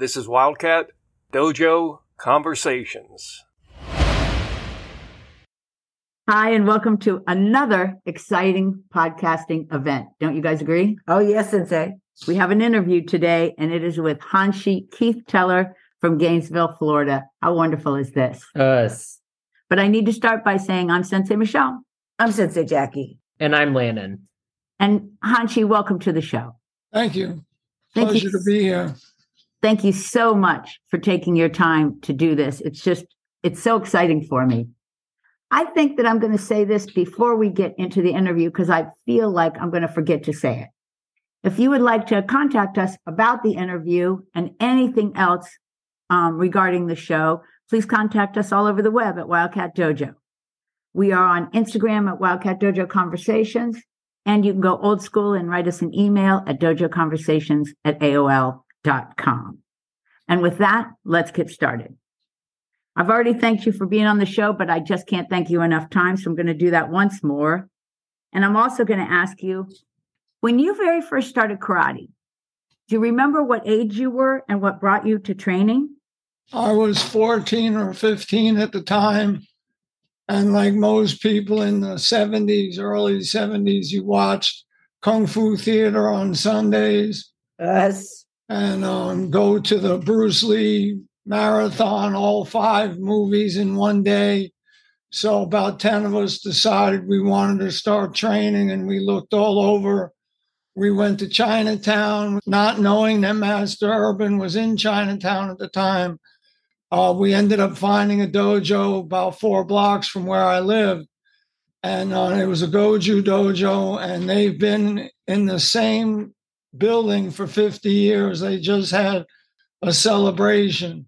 This is Wildcat Dojo Conversations. Hi, and welcome to another exciting podcasting event. Don't you guys agree? Oh, yes, Sensei. We have an interview today, and it is with Hanshi Keith Teller from Gainesville, Florida. How wonderful is this? Us. But I need to start by saying I'm Sensei Michelle. I'm Sensei Jackie. And I'm Lannon. And Hanshi, welcome to the show. Thank you. Thank you. Pleasure to be here. Thank you so much for taking your time to do this. It's so exciting for me. I think that I'm going to say this before we get into the interview because I feel like I'm going to forget to say it. If you would like to contact us about the interview and anything else regarding the show, please contact us all over the web at Wildcat Dojo. We are on Instagram at Wildcat Dojo Conversations, and you can go old school and write us an email at dojoconversations@aol.com. And with that, let's get started. I've already thanked you for being on the show, but I just can't thank you enough times, so I'm going to do that once more. And I'm also going to ask you, when you very first started karate, do you remember what age you were and what brought you to training? I was 14 or 15 at the time. And like most people in the 70s, early 70s, you watched Kung Fu theater on Sundays. Us. And go to the Bruce Lee marathon, all 5 movies in one day. So about 10 of us decided we wanted to start training, and we looked all over. We went to Chinatown, not knowing that Master Urban was in Chinatown at the time. We ended up finding a dojo about 4 blocks from where I lived. And it was a Goju dojo, and they've been in the same building for 50 years. They just had a celebration.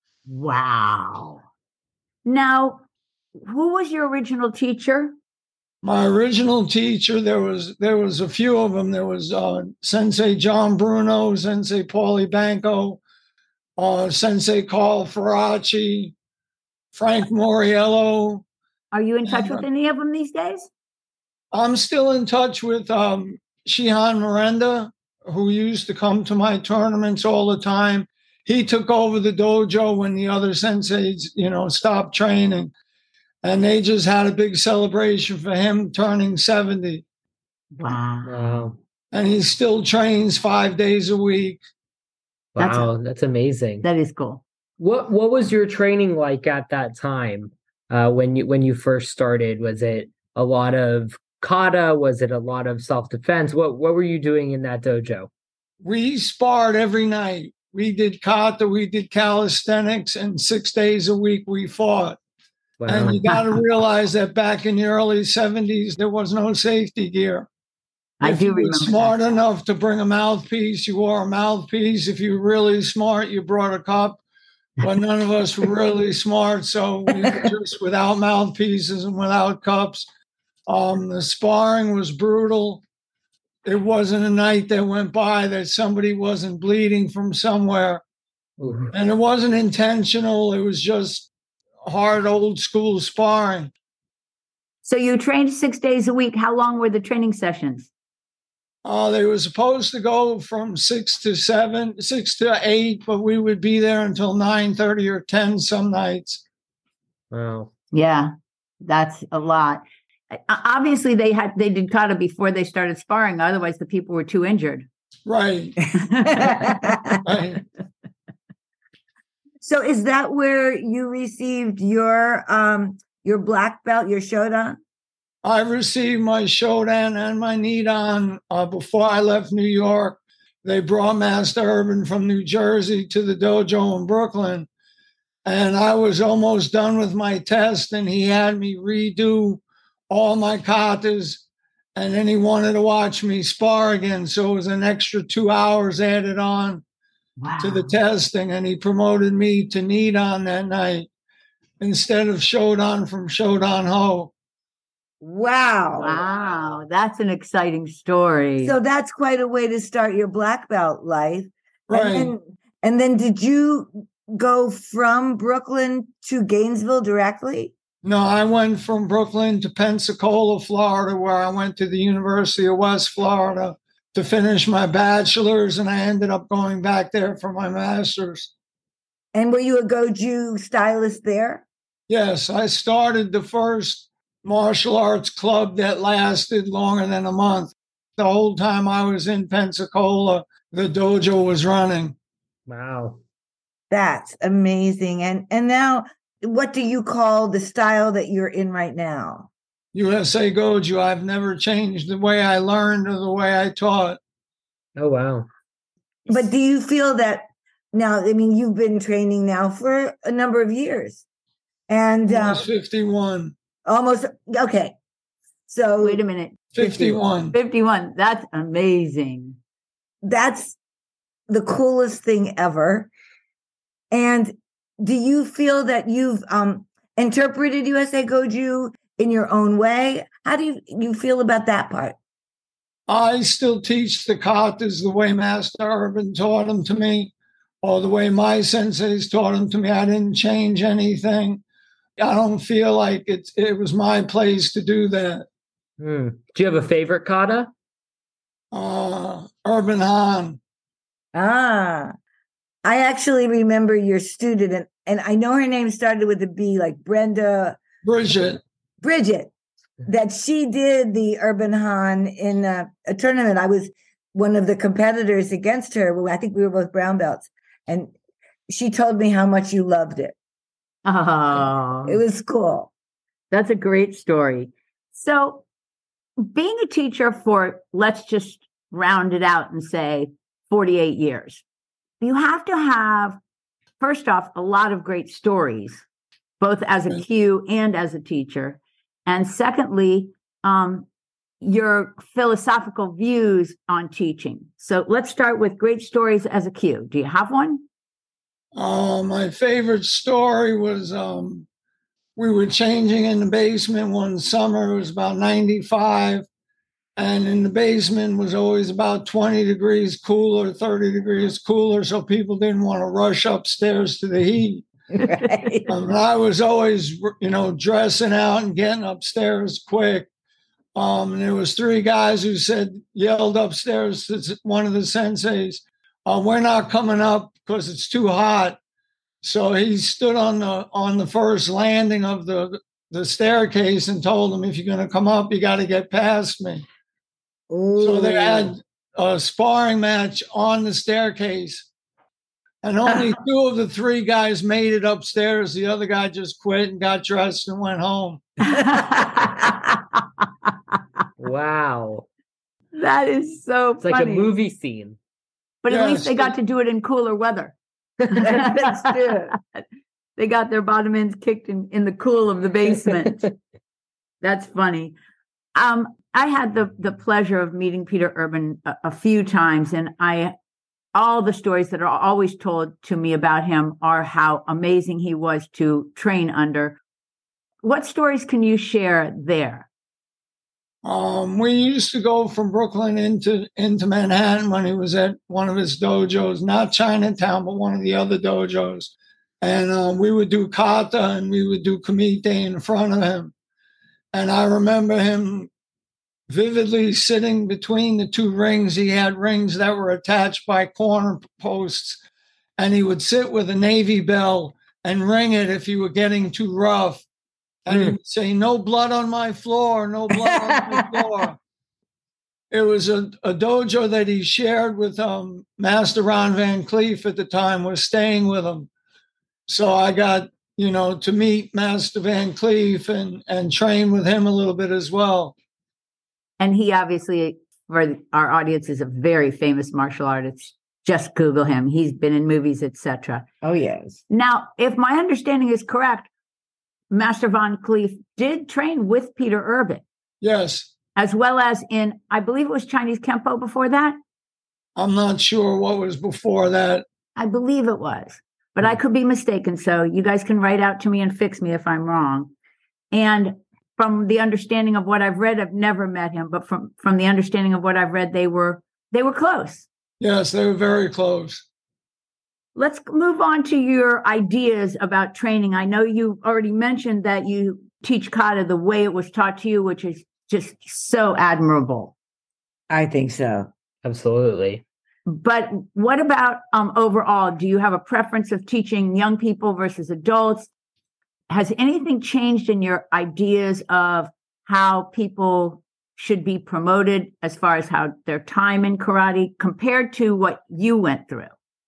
Wow. Now, who was your original teacher? My original teacher, there was a few of them. There was Sensei John Bruno, Sensei Paulie Banco, Sensei Carl Faraci, Frank Moriello. Are you in touch with any of them these days? I'm still in touch with Shihan Miranda, who used to come to my tournaments all the time. He took over the dojo when the other senseis, stopped training. And they just had a big celebration for him turning 70. Wow. And he still trains 5 days a week. Wow, that's amazing. That is cool. What was your training like at that time when you first started? Was it a lot of kata? Was it a lot of self-defense? What were you doing in that dojo? We sparred every night. We did kata, we did calisthenics, and 6 days a week we fought. Wow. And you got to realize that back in the early 70s, there was no safety gear. If you were smart enough to bring a mouthpiece, you wore a mouthpiece. If you were really smart, you brought a cup. But none of us were really smart, so we were just without mouthpieces and without cups. The sparring was brutal. It wasn't a night that went by that somebody wasn't bleeding from somewhere. Ooh. And it wasn't intentional. It was just hard old school sparring. So you trained 6 days a week. How long were the training sessions? They were supposed to go from 6 to 8, but we would be there until 9:30 or 10 some nights. Wow. Yeah, that's a lot. Obviously, they did kata before they started sparring. Otherwise, the people were too injured. Right. Right. So is that where you received your black belt, your Shodan? I received my Shodan and my Nidan before I left New York. They brought Master Urban from New Jersey to the dojo in Brooklyn. And I was almost done with my test, and he had me redo all my katas, and then he wanted to watch me spar again. So it was an extra 2 hours added on to the testing, and he promoted me to Nidan that night instead of Shodan from Shodan Ho. Wow. Wow, that's an exciting story. So that's quite a way to start your black belt life. Right. And then did you go from Brooklyn to Gainesville directly? No, I went from Brooklyn to Pensacola, Florida, where I went to the University of West Florida. to finish my bachelor's, and I ended up going back there for my master's. And were you a Goju stylist there? Yes, I started the first martial arts club that lasted longer than a month. The whole time I was in Pensacola, the dojo was running. Wow. That's amazing. And now, what do you call the style that you're in right now? USA Goju. I've never changed the way I learned or the way I taught. Oh, wow. But do you feel that now, I mean, you've been training now for a number of years. And Almost 51. almost, okay. So Wait a minute. 51. 51. That's amazing. that's the coolest thing ever. And do you feel that you've interpreted USA Goju in your own way? How do you feel about that part? I still teach the katas the way Master Urban taught them to me, or the way my senseis taught them to me. I didn't change anything. I don't feel like it was my place to do that. Do you have a favorite kata? Urban Han. Ah, I actually remember your student, and I know her name started with a B, like Bridget, that she did the Urban Han in a tournament. I was one of the competitors against her. I think we were both brown belts. And she told me how much you loved it. Oh, It was cool. that's a great story. So, being a teacher for, let's just round it out and say 48 years, you have to have, first off, a lot of great stories, both as a Q and as a teacher. And secondly, your philosophical views on teaching. So let's start with great stories as a Q. Do you have one? My favorite story was we were changing in the basement one summer. It was about 95. And in the basement was always about 20 degrees cooler, 30 degrees cooler. So people didn't want to rush upstairs to the heat. Right. And I was always, dressing out and getting upstairs quick. And there was 3 guys who yelled upstairs to one of the senseis, we're not coming up because it's too hot. So he stood on the first landing of the staircase and told them, if you're going to come up, you got to get past me. Ooh. So they had a sparring match on the staircase. And only 2 of the 3 guys made it upstairs. The other guy just quit and got dressed and went home. Wow. That is so It's funny. like a movie scene. But at Yes. least they got to do it in cooler weather. That's true. They got their bottom ends kicked in the cool of the basement. That's funny. I had the pleasure of meeting Peter Urban a few times, and all the stories that are always told to me about him are how amazing he was to train under. What stories can you share there? We used to go from Brooklyn into Manhattan when he was at one of his dojos, not Chinatown, but one of the other dojos. And we would do kata and we would do kumite in front of him. And I remember him vividly sitting between the 2 rings. He had rings that were attached by corner posts. And he would sit with a Navy bell and ring it if you were getting too rough. And he would say, no blood on my floor, no blood on my floor. It was a dojo that he shared with Master Ron Van Cleef at the time, was staying with him. So I got, to meet Master Van Cleef and train with him a little bit as well. And he obviously, for our audience, is a very famous martial artist. Just Google him. He's been in movies, etc. Oh, yes. Now, if my understanding is correct, Master Van Cleef did train with Peter Urban. Yes. As well as in, I believe it was Chinese Kempo before that. I'm not sure what was before that. I believe it was, but I could be mistaken. So you guys can write out to me and fix me if I'm wrong. And from the understanding of what I've read, I've never met him, but from the understanding of what I've read, they were close. Yes, they were very close. Let's move on to your ideas about training. I know you already mentioned that you teach kata the way it was taught to you, which is just so admirable. I think so. Absolutely. But what about overall? Do you have a preference of teaching young people versus adults? Has anything changed in your ideas of how people should be promoted as far as how their time in karate compared to what you went through?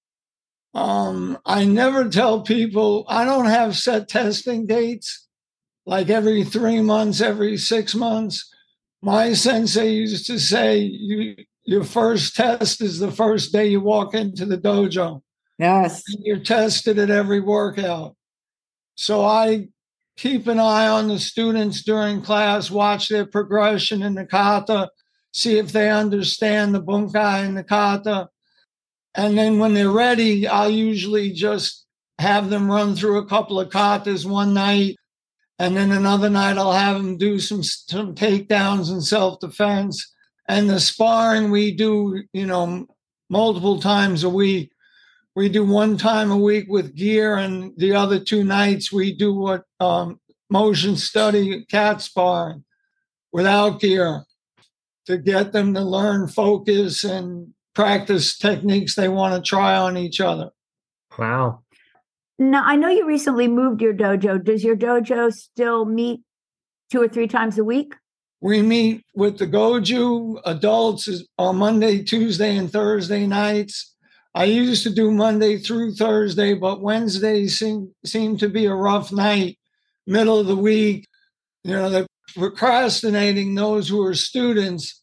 I never tell people, I don't have set testing dates, like every 3 months, every 6 months. My sensei used to say, your first test is the first day you walk into the dojo. Yes. And you're tested at every workout. So I keep an eye on the students during class, watch their progression in the kata, see if they understand the bunkai and the kata. And then when they're ready, I'll usually just have them run through a couple of katas one night. And then another night, I'll have them do some takedowns and self-defense. And the sparring we do, multiple times a week. We do 1 time a week with gear, and the other 2 nights we do what motion study cat sparring without gear to get them to learn focus and practice techniques they want to try on each other. Wow. Now, I know you recently moved your dojo. Does your dojo still meet 2 or 3 times a week? We meet with the Goju adults on Monday, Tuesday, and Thursday nights. I used to do Monday through Thursday, but Wednesdays seem to be a rough night, middle of the week. They're procrastinating those who are students.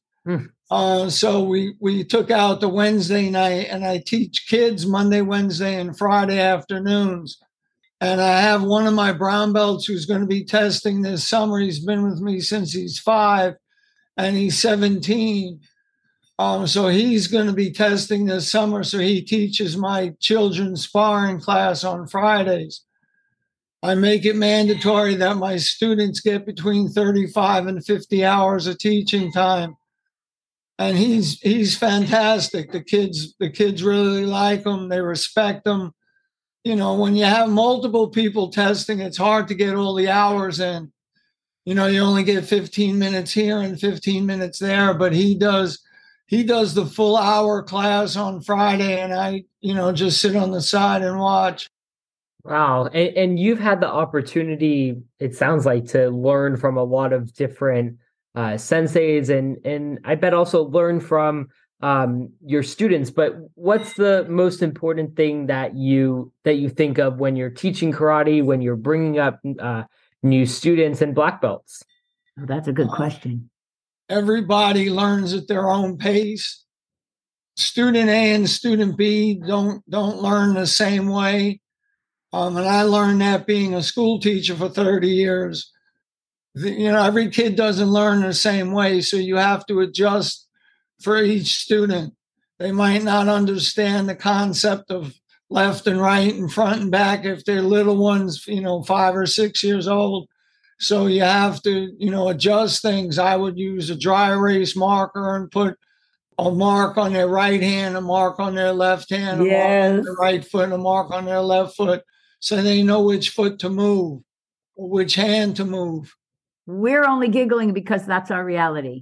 So we took out the Wednesday night, and I teach kids Monday, Wednesday, and Friday afternoons. And I have one of my brown belts who's going to be testing this summer. He's been with me since he's 5, and he's 17. So he's going to be testing this summer. So he teaches my children's sparring class on Fridays. I make it mandatory that my students get between 35 and 50 hours of teaching time. And he's fantastic. The kids really like him. They respect him. When you have multiple people testing, it's hard to get all the hours in. You only get 15 minutes here and 15 minutes there, but he does the full hour class on Friday, and I, just sit on the side and watch. Wow. And you've had the opportunity, it sounds like, to learn from a lot of different senseis and I bet also learn from your students. But what's the most important thing that you think of when you're teaching karate, when you're bringing up new students and black belts? Oh, that's a good question. Everybody learns at their own pace. Student A and student B don't learn the same way. And I learned that being a school teacher for 30 years. Every kid doesn't learn the same way, so you have to adjust for each student. They might not understand the concept of left and right and front and back if they're little ones, 5 or 6 years old. So you have to, adjust things. I would use a dry erase marker and put a mark on their right hand, a mark on their left hand, a mark on their right foot, a mark on their left foot, so they know which foot to move or which hand to move. We're only giggling because that's our reality.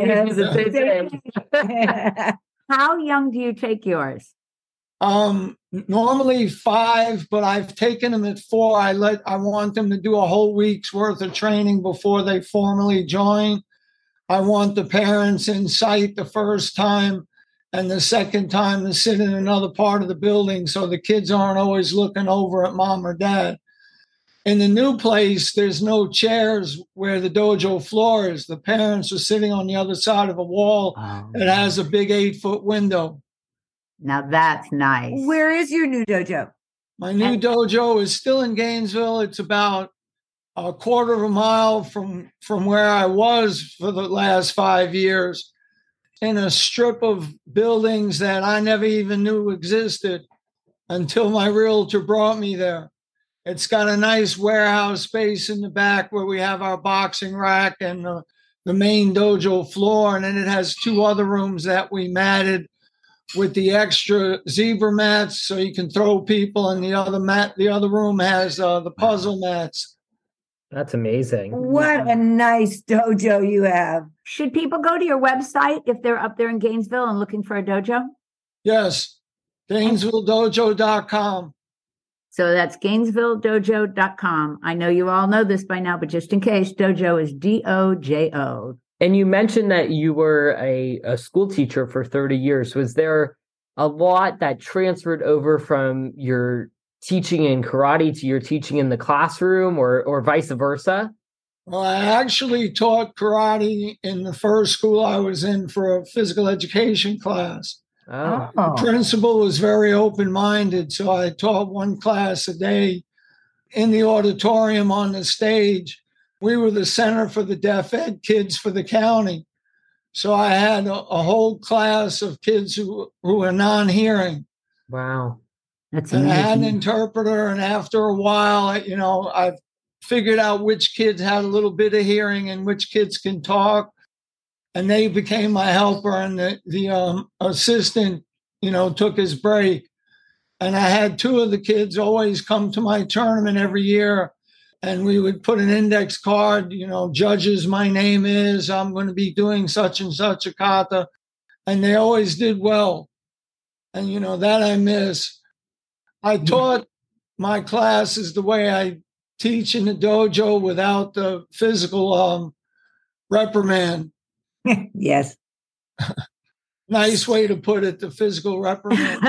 How young do you take yours? Normally 5, but I've taken them at 4. I want them to do a whole week's worth of training before they formally join. I want the parents in sight the first time, and the second time to sit in another part of the building so the kids aren't always looking over at mom or dad. In the new place, there's no chairs where the dojo floor is. The parents are sitting on the other side of a wall. It has a big 8-foot window. Now that's nice. Where is your new dojo? My new dojo is still in Gainesville. It's about a quarter of a mile from where I was for the last 5 years, in a strip of buildings that I never even knew existed until my realtor brought me there. It's got a nice warehouse space in the back where we have our boxing rack and the main dojo floor. And then it has 2 other rooms that we matted with the extra zebra mats so you can throw people. And the other room has the puzzle mats. That's amazing. What a nice dojo you have. Should people go to your website if they're up there in Gainesville and looking for a dojo? Yes, GainesvilleDojo.com. So that's GainesvilleDojo.com. I know you all know this by now, but just in case, dojo is DOJO. And you mentioned that you were a school teacher for 30 years. Was there a lot that transferred over from your teaching in karate to your teaching in the classroom or vice versa? Well, I actually taught karate in the first school I was in for a physical education class. Oh. The principal was very open-minded, so I taught one class a day in the auditorium on the stage. We were the center for the deaf ed kids for the county. So I had a whole class of kids who were non-hearing. Wow. That's And I had an amazing. interpreter, and after a while, I figured out which kids had a little bit of hearing and which kids can talk. And they became my helper, and the assistant, took his break. And I had two of the kids always come to my tournament every year, and we would put an index card, judges, my name is, I'm going to be doing such and such a kata. And they always did well. And, that I miss. I taught my classes the way I teach in the dojo without the physical reprimand. Yes. Nice way to put it, the physical reprimand.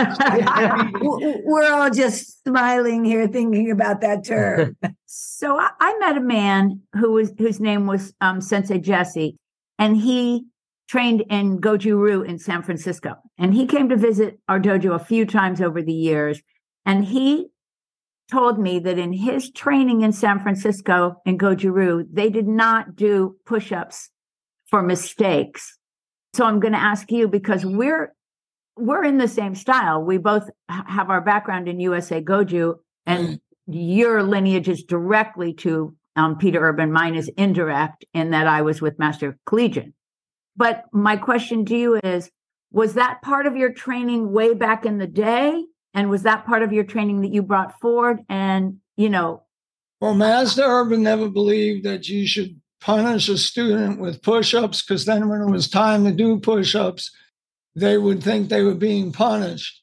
We're all just smiling here thinking about that term. So I met a man whose name was Sensei Jesse, and he trained in Goju-Ryu in San Francisco. And he came to visit our dojo a few times over the years. And he told me that in his training in San Francisco in Goju-Ryu, they did not do push-ups for mistakes. So I'm going to ask you, because we're in the same style. We both have our background in USA Goju, and your lineage is directly to Peter Urban. Mine is indirect in that I was with Master Collegian. But my question to you is, was that part of your training way back in the day? And was that part of your training that you brought forward? And, Well, Master Urban never believed that you should punish a student with push-ups, because then when it was time to do push-ups, they would think they were being punished.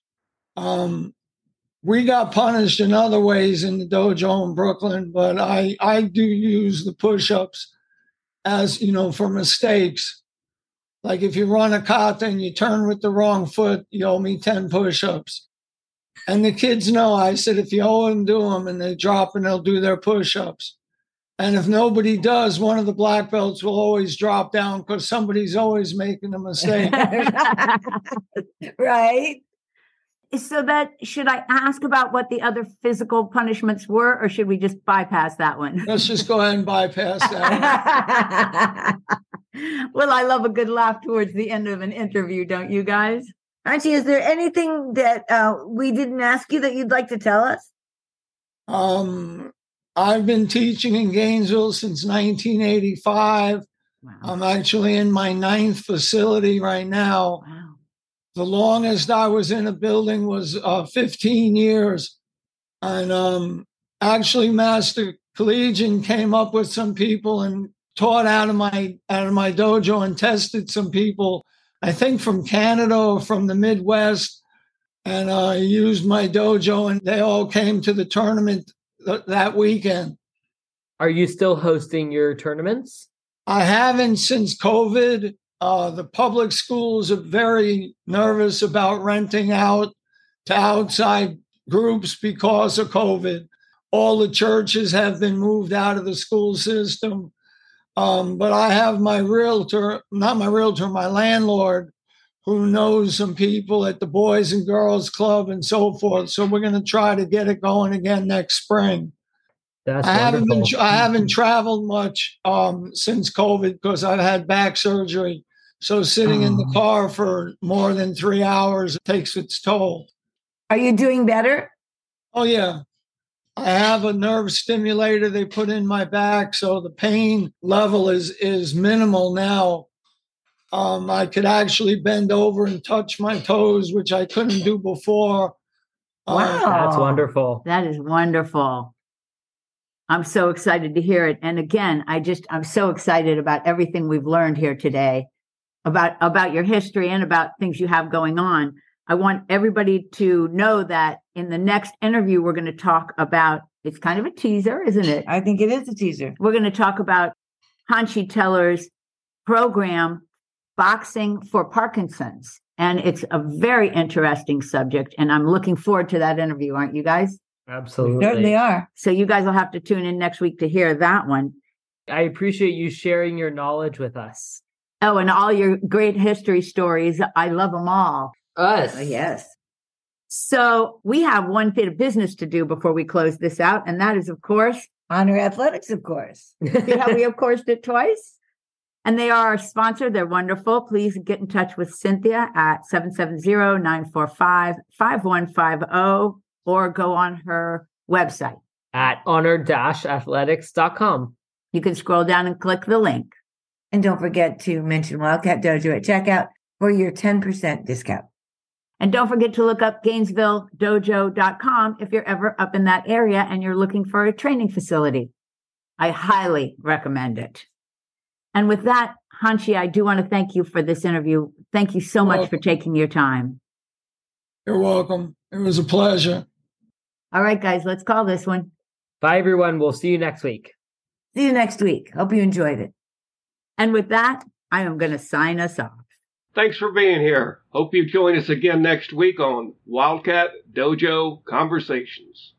We got punished in other ways in the dojo in Brooklyn, but I do use the push-ups as, for mistakes. Like if you run a kata and you turn with the wrong foot, you owe me 10 push-ups. And the kids know, I said, if you owe them, do them, and they drop and they'll do their push-ups. And if nobody does, one of the black belts will always drop down because somebody's always making a mistake. Right. so that, should I ask about what the other physical punishments were, or should we just bypass that one? Let's just go ahead and bypass that. Well, I love a good laugh towards the end of an interview, don't you guys? Archie, is there anything that we didn't ask you that you'd like to tell us? I've been teaching in Gainesville since 1985. Wow. I'm actually in my 9th facility right now. Wow. The longest I was in a building was 15 years. And actually, Master Collegian came up with some people and taught out of my dojo and tested some people, I think from Canada or from the Midwest. And I used my dojo, and they all came to the tournament that weekend. Are you still hosting your tournaments? I haven't since COVID. The public schools are very nervous about renting out to outside groups because of COVID. All the churches have been moved out of the school system. But I have my landlord, who knows some people at the Boys and Girls Club and so forth. So we're going to try to get it going again next spring. That's I wonderful. haven't traveled much since COVID because I've had back surgery. So sitting in the car for more than 3 hours takes its toll. Are you doing better? Oh, yeah. I have a nerve stimulator they put in my back, so the pain level is minimal now. I could actually bend over and touch my toes, which I couldn't do before. Wow. That's wonderful. That is wonderful. I'm so excited to hear it. And again, I'm so excited about everything we've learned here today about your history and about things you have going on. I want everybody to know that in the next interview, we're going to talk about, it's kind of a teaser, isn't it? I think it is a teaser. We're going to talk about Hanshi Teller's program, Boxing for Parkinson's. And it's a very interesting subject. And I'm looking forward to that interview, aren't you guys? Absolutely. We certainly are. So you guys will have to tune in next week to hear that one. I appreciate you sharing your knowledge with us. Oh, and all your great history stories. I love them all. Us. Yes. So we have one bit of business to do before we close this out. And that is, of course, Honor Athletics, of course. see how we of course did twice? And they are our sponsor. They're wonderful. Please get in touch with Cynthia at 770-945-5150 or go on her website at honor-athletics.com. You can scroll down and click the link. And don't forget to mention Wildcat Dojo at checkout for your 10% discount. And don't forget to look up GainesvilleDojo.com if you're ever up in that area and you're looking for a training facility. I highly recommend it. And with that, Hanshi, I do want to thank you for this interview. Thank you so much for taking your time. You're welcome. It was a pleasure. All right, guys, let's call this one. Bye, everyone. We'll see you next week. See you next week. Hope you enjoyed it. And with that, I am going to sign us off. Thanks for being here. Hope you join us again next week on Wildcat Dojo Conversations.